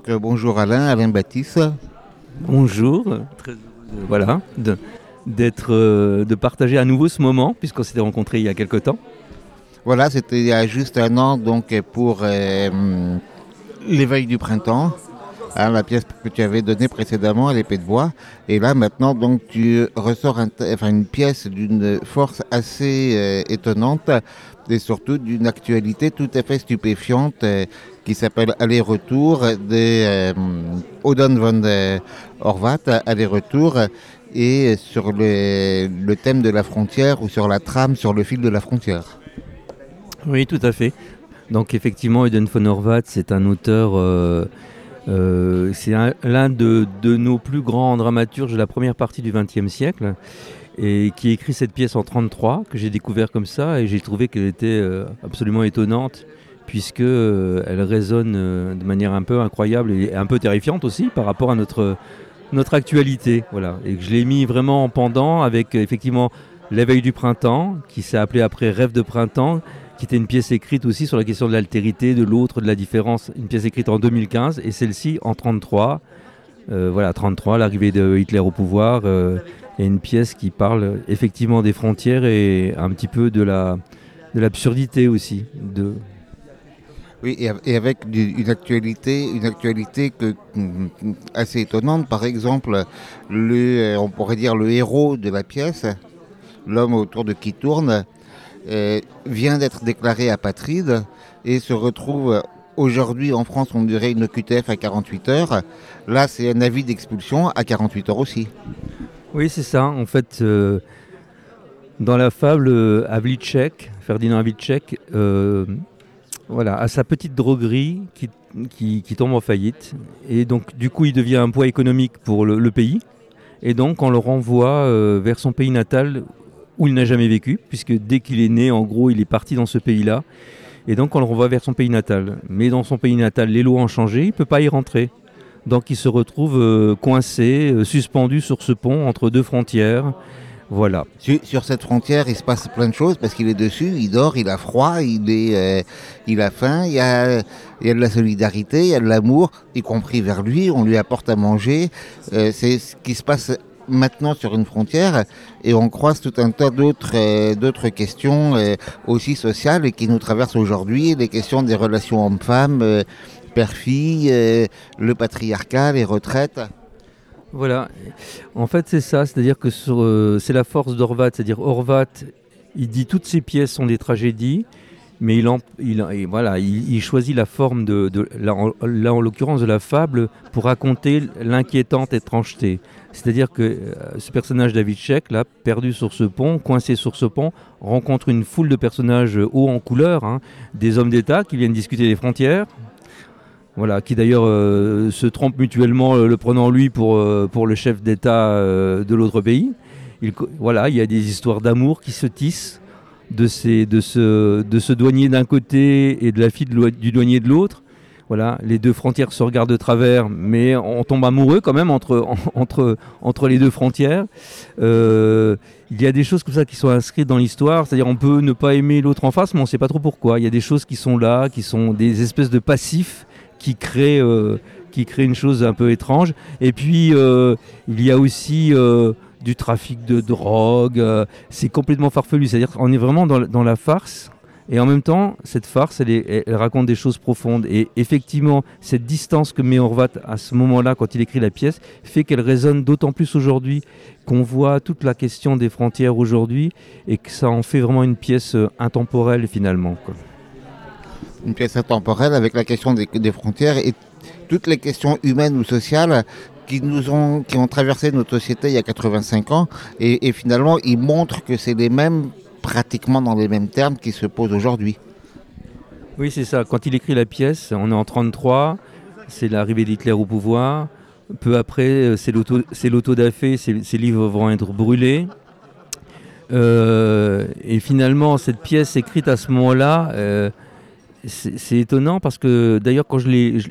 Donc bonjour Alain Baptiste. Bonjour, très heureux de partager à nouveau ce moment, puisqu'on s'était rencontrés il y a quelque temps. Voilà, c'était il y a juste un an donc pour l'éveil du printemps, hein, la pièce que tu avais donnée précédemment à l'épée de bois. Et là maintenant donc tu ressors une pièce d'une force assez étonnante et surtout d'une actualité tout à fait stupéfiante qui s'appelle Aller-retour de Odon van Horvat, Aller-retour, et sur le thème de la frontière ou sur la trame, sur le fil de la frontière. Oui, tout à fait. Donc effectivement, Odon van Horvat, c'est un auteur, l'un de nos plus grands dramaturges de la première partie du XXe siècle, et qui écrit cette pièce en 1933, que j'ai découvert comme ça, et j'ai trouvé qu'elle était absolument étonnante, puisque elle résonne de manière un peu incroyable et un peu terrifiante aussi par rapport à notre actualité. Voilà. Et que je l'ai mis vraiment en pendant avec effectivement L'éveil du printemps, qui s'est appelé après Rêve de printemps, qui était une pièce écrite aussi sur la question de l'altérité, de l'autre, de la différence, une pièce écrite en 2015, et celle-ci en 1933. 1933, l'arrivée de Hitler au pouvoir, et une pièce qui parle effectivement des frontières et un petit peu de l'absurdité aussi. Oui, et avec une actualité assez étonnante. Par exemple, on pourrait dire le héros de la pièce, l'homme autour de qui tourne, vient d'être déclaré apatride et se retrouve aujourd'hui en France, on dirait une OQTF à 48 heures. Là, c'est un avis d'expulsion à 48 heures aussi. Oui, c'est ça. En fait, dans la fable, Ferdinand Havlicek, a sa petite droguerie qui tombe en faillite. Et donc, du coup, il devient un poids économique pour le pays. Et donc, on le renvoie vers son pays natal où il n'a jamais vécu, puisque dès qu'il est né, en gros, il est parti dans ce pays-là. Et donc, on le renvoie vers son pays natal. Mais dans son pays natal, les lois ont changé, il ne peut pas y rentrer. Donc, il se retrouve coincé, suspendu sur ce pont entre deux frontières. Voilà. Sur cette frontière, il se passe plein de choses parce qu'il est dessus, il dort, il a froid, il a faim, il y a de la solidarité, il y a de l'amour, y compris vers lui, on lui apporte à manger. C'est ce qui se passe maintenant sur une frontière et on croise tout un tas d'autres questions aussi sociales et qui nous traversent aujourd'hui, les questions des relations hommes-femmes, père-fille, le patriarcat, les retraites. Voilà, en fait c'est ça, c'est-à-dire que c'est la force d'Horvat, c'est-à-dire Horvat, il dit toutes ses pièces sont des tragédies, mais il choisit la forme là en l'occurrence de la fable pour raconter l'inquiétante étrangeté. C'est-à-dire que ce personnage Havlicek, là, perdu sur ce pont, coincé sur ce pont, rencontre une foule de personnages hauts en couleur, hein, des hommes d'État qui viennent discuter des frontières. Voilà, qui d'ailleurs se trompent mutuellement, le prenant lui pour le chef d'État de l'autre pays. Il y a des histoires d'amour qui se tissent de ce douanier d'un côté et de la fille du douanier de l'autre. Voilà, les deux frontières se regardent de travers, mais on tombe amoureux quand même entre les deux frontières. Il y a des choses comme ça qui sont inscrites dans l'histoire, c'est-à-dire on peut ne pas aimer l'autre en face, mais on ne sait pas trop pourquoi. Il y a des choses qui sont là, qui sont des espèces de passifs qui crée une chose un peu étrange. Et puis, il y a aussi du trafic de drogue. C'est complètement farfelu. C'est-à-dire qu'on est vraiment dans la farce. Et en même temps, cette farce, elle raconte des choses profondes. Et effectivement, cette distance que met Horvat à ce moment-là, quand il écrit la pièce, fait qu'elle résonne d'autant plus aujourd'hui, qu'on voit toute la question des frontières aujourd'hui, et que ça en fait vraiment une pièce intemporelle finalement, quoi. Une pièce intemporelle avec la question des frontières et toutes les questions humaines ou sociales qui ont traversé notre société il y a 85 ans et finalement ils montrent que c'est les mêmes, pratiquement dans les mêmes termes qui se posent aujourd'hui. Oui, c'est ça. Quand il écrit la pièce, on est en 1933, c'est l'arrivée d'Hitler au pouvoir. Peu après, c'est l'autodafé, ses livres vont être brûlés. Et finalement, cette pièce écrite à ce moment-là, c'est étonnant parce que d'ailleurs quand je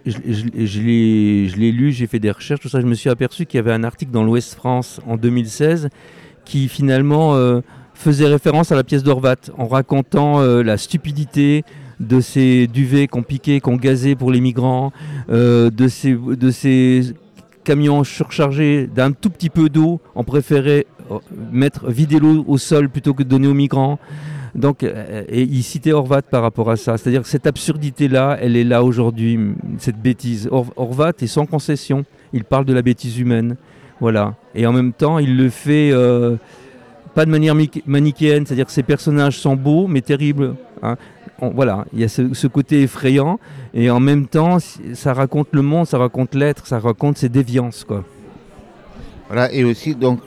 l'ai lu, j'ai fait des recherches, tout ça, je me suis aperçu qu'il y avait un article dans l'Ouest France en 2016 qui finalement faisait référence à la pièce d'Horvat en racontant la stupidité de ces duvets qu'on piquait, qu'on gazait pour les migrants, de ces camions surchargés d'un tout petit peu d'eau. On préférait vider l'eau au sol plutôt que de donner aux migrants. Donc, et il citait Horvat par rapport à ça. C'est-à-dire que cette absurdité-là, elle est là aujourd'hui, cette bêtise. Horvat est sans concession. Il parle de la bêtise humaine. Voilà. Et en même temps, il le fait pas de manière manichéenne. C'est-à-dire que ces personnages sont beaux, mais terribles. Hein. Voilà. Il y a ce côté effrayant. Et en même temps, ça raconte le monde, ça raconte l'être, ça raconte ses déviances, quoi. Voilà, et aussi donc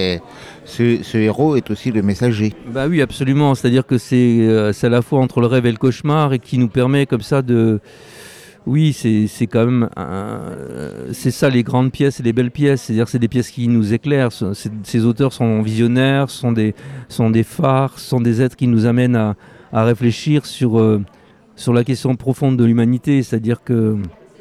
ce héros est aussi le messager. Bah oui, absolument. C'est-à-dire que c'est à la fois entre le rêve et le cauchemar et qui nous permet comme ça de... Oui, c'est quand même... c'est ça les grandes pièces et les belles pièces. C'est-à-dire que c'est des pièces qui nous éclairent. Ces auteurs sont visionnaires, sont des phares, sont des êtres qui nous amènent à réfléchir sur la question profonde de l'humanité. C'est-à-dire que...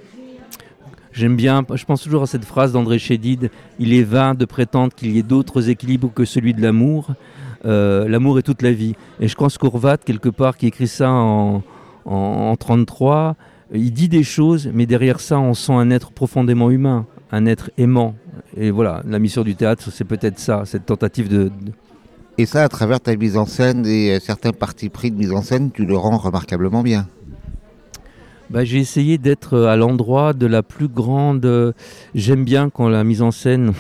J'aime bien, je pense toujours à cette phrase d'André Chédid, il est vain de prétendre qu'il y ait d'autres équilibres que celui de l'amour. L'amour est toute la vie. Et je pense qu'Horvat, quelque part, qui écrit ça en 1933, il dit des choses, mais derrière ça, on sent un être profondément humain, un être aimant. Et voilà, la mission du théâtre, c'est peut-être ça, cette tentative de... Et ça, à travers ta mise en scène et certains partis pris de mise en scène, tu le rends remarquablement bien. J'ai essayé d'être à l'endroit de la plus grande... J'aime bien quand la mise en scène,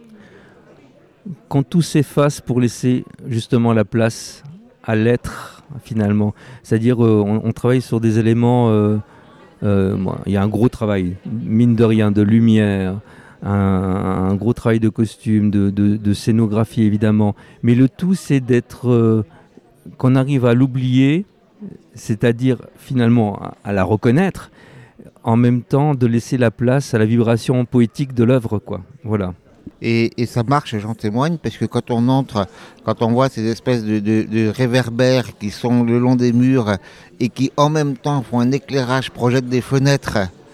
quand tout s'efface pour laisser justement la place à l'être, finalement. C'est-à-dire, on travaille sur des éléments... il y a un gros travail, mine de rien, de lumière, un gros travail de costume, de scénographie, évidemment. Mais le tout, c'est d'être... qu'on arrive à l'oublier, c'est-à-dire finalement à la reconnaître, en même temps de laisser la place à la vibration poétique de l'œuvre, quoi. Voilà. Et ça marche, j'en témoigne, parce que quand on voit ces espèces de réverbères qui sont le long des murs et qui en même temps font un éclairage, projettent des fenêtres,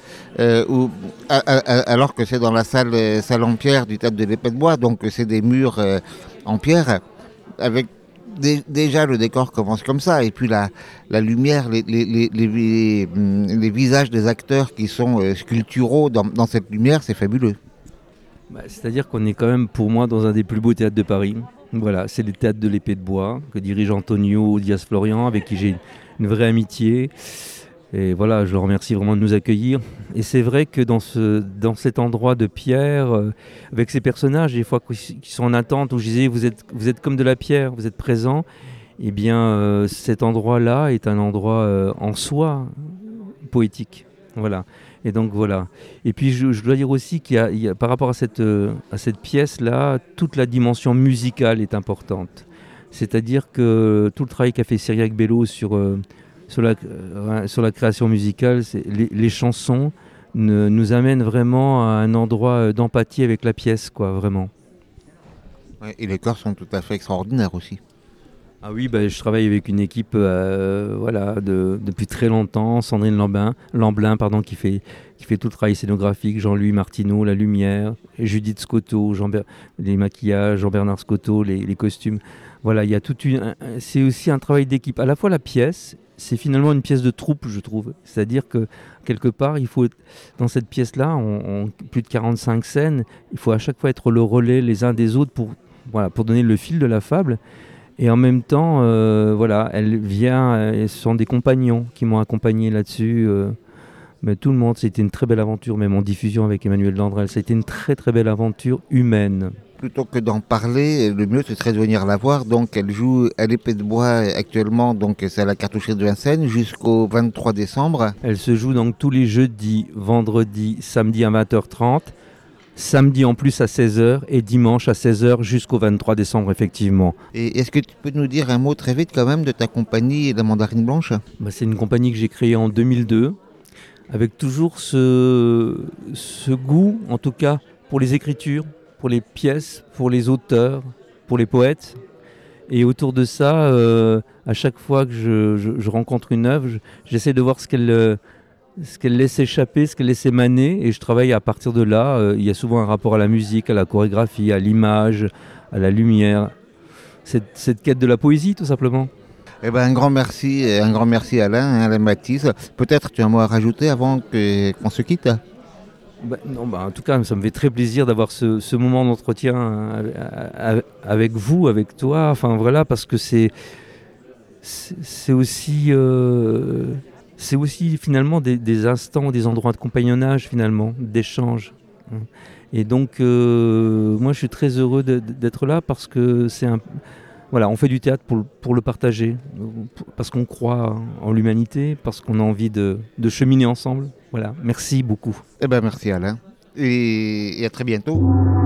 alors que c'est dans la salle en pierre du théâtre de l'Épée de Bois, donc c'est des murs en pierre, avec déjà le décor commence comme ça, et puis la lumière, les visages des acteurs qui sont sculpturaux dans cette lumière, c'est fabuleux. C'est-à-dire qu'on est quand même, pour moi, dans un des plus beaux théâtres de Paris. Voilà, c'est le théâtre de l'Épée de Bois, que dirige Antonio Diaz-Florian, avec qui j'ai une vraie amitié. Et voilà, je le remercie vraiment de nous accueillir. Et c'est vrai que dans cet endroit de pierre, avec ces personnages, des fois qui sont en attente, où je disais, vous êtes comme de la pierre, vous êtes présents, eh bien, cet endroit-là est un endroit en soi poétique. Voilà. Et donc voilà. Et puis je dois dire aussi qu'il y a par rapport à cette pièce-là, toute la dimension musicale est importante. C'est-à-dire que tout le travail qu'a fait Cyriaque Bello sur la création musicale, les chansons nous amènent vraiment à un endroit d'empathie avec la pièce, quoi, vraiment. Ouais, et les chœurs sont tout à fait extraordinaires aussi. Ah oui, je travaille avec une équipe depuis très longtemps, Sandrine Lamblin, qui fait tout le travail scénographique, Jean-Louis Martineau, la lumière, et Judith Scotto, les maquillages, Jean-Bernard Scotto, les costumes. Voilà, il y a c'est aussi un travail d'équipe. À la fois la pièce, c'est finalement une pièce de troupe, je trouve. C'est-à-dire que quelque part, il faut, dans cette pièce-là, on plus de 45 scènes, il faut à chaque fois être le relais les uns des autres pour donner le fil de la fable. Et en même temps, elle vient, ce sont des compagnons qui m'ont accompagné là-dessus. Mais tout le monde, c'était une très belle aventure, même en diffusion avec Emmanuel Landrel. Ça a été une très très belle aventure humaine. Plutôt que d'en parler, le mieux ce serait de venir la voir. Donc elle joue à l'Épée de Bois actuellement, donc c'est à la Cartoucherie de Vincennes jusqu'au 23 décembre. Elle se joue donc tous les jeudis, vendredis, samedi à 20h30. Samedi en plus à 16h et dimanche à 16h jusqu'au 23 décembre, effectivement. Et est-ce que tu peux nous dire un mot très vite quand même de ta compagnie La Mandarine Blanche ? C'est une compagnie que j'ai créée en 2002, avec toujours ce goût, en tout cas, pour les écritures, pour les pièces, pour les auteurs, pour les poètes. Et autour de ça, à chaque fois que je rencontre une œuvre, j'essaie de voir ce qu'elle laisse échapper, ce qu'elle laisse émaner, et je travaille à partir de là. Il y a souvent un rapport à la musique, à la chorégraphie, à l'image, à la lumière. Cette quête de la poésie, tout simplement. Eh ben, un grand merci Alain, Alain Matisse. Peut-être tu as un mot à rajouter avant qu'on se quitte? Non, en tout cas, ça me fait très plaisir d'avoir ce moment d'entretien avec vous, avec toi. Enfin voilà, parce que c'est aussi, c'est aussi finalement des instants, des endroits de compagnonnage finalement, d'échange. Et donc, moi, je suis très heureux d'être là parce que voilà, on fait du théâtre pour le partager, parce qu'on croit en l'humanité, parce qu'on a envie de cheminer ensemble. Voilà, merci beaucoup. Eh ben, merci Alain. Et à très bientôt.